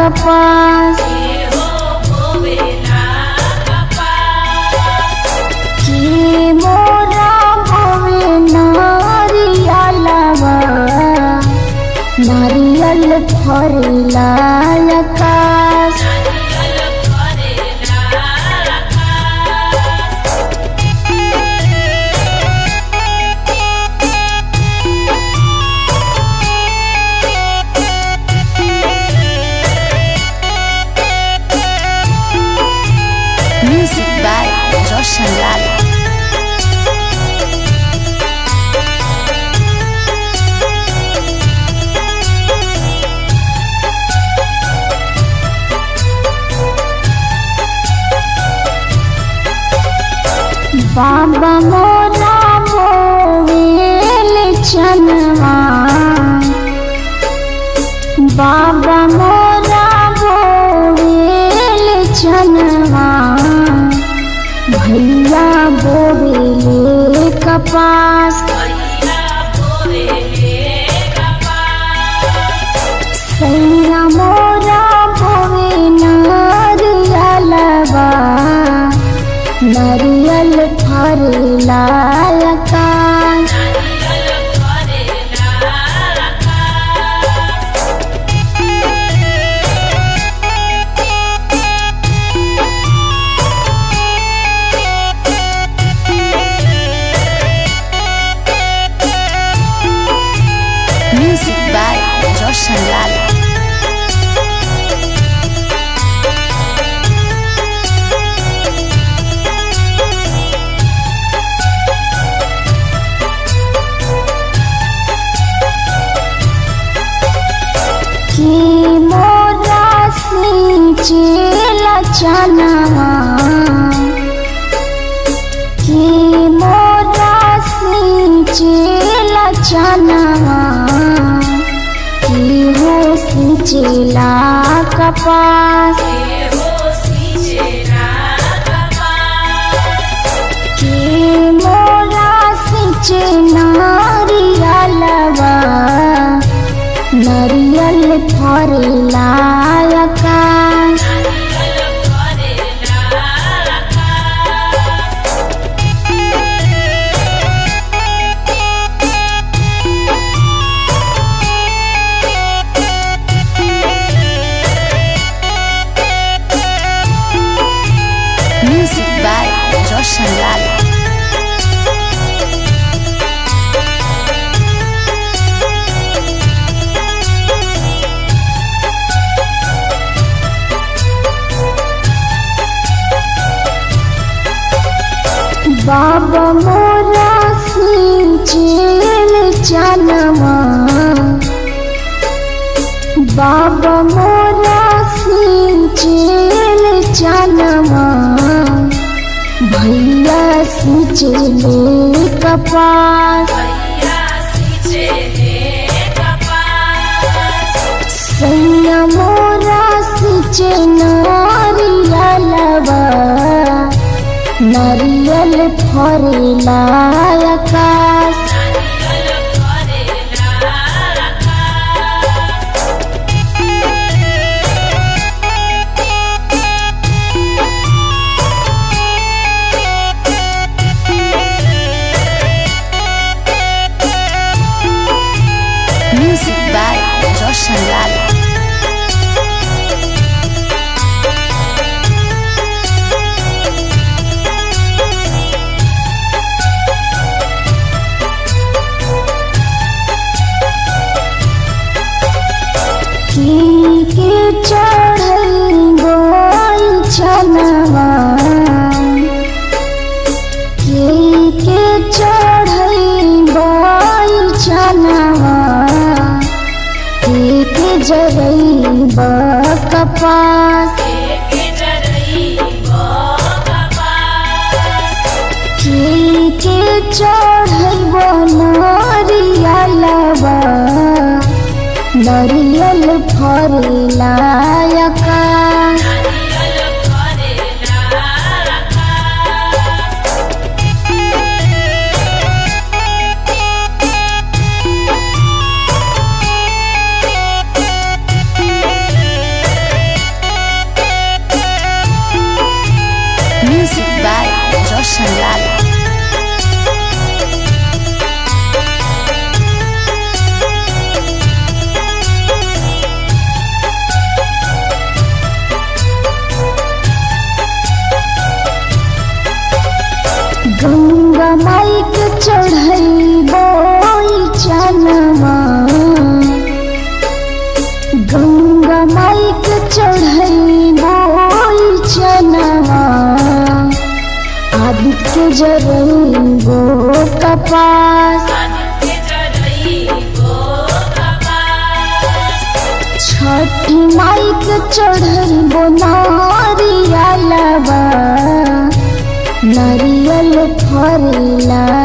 कपास की मोरा भवे नारियलवा नारियल फरेला आकाश Music by Roshan Lal. बाबा मोरा बोवेल चनवा बाबा मोरा बोवेल चनवा भैया बोवेले कपास सैया मोरा बोवे नारियलवा नारियल फरेला आकाश Music by Roshan Lal. की मोरा सिंचेला चनवा की मोरा सिंचेला चनवा की हो सिंचेला कपास की मोरा सिंचे नारियलवा नारियल फरेला आकाश Music by Roshan Lal. बाबा मोरा सिंचेल चनवा बाबा मोरा सिंचेल चनवा भैया सिंचेले कपास सैया मोरा सिंचे नारियलवा नारियल फरेला आकाश Music by Roshan Lal. के चढ़ई बोल चनवा के चढ़ई बोल चनवा के जरई कपास के चढ़ई नारियलवा नारियल फरेला आकाश गंगा माई के चढ़ई बोई चनवा आदित्य जरई गो कपास छठी माई के चढ़ई बो नारियलवा नारियल फरेला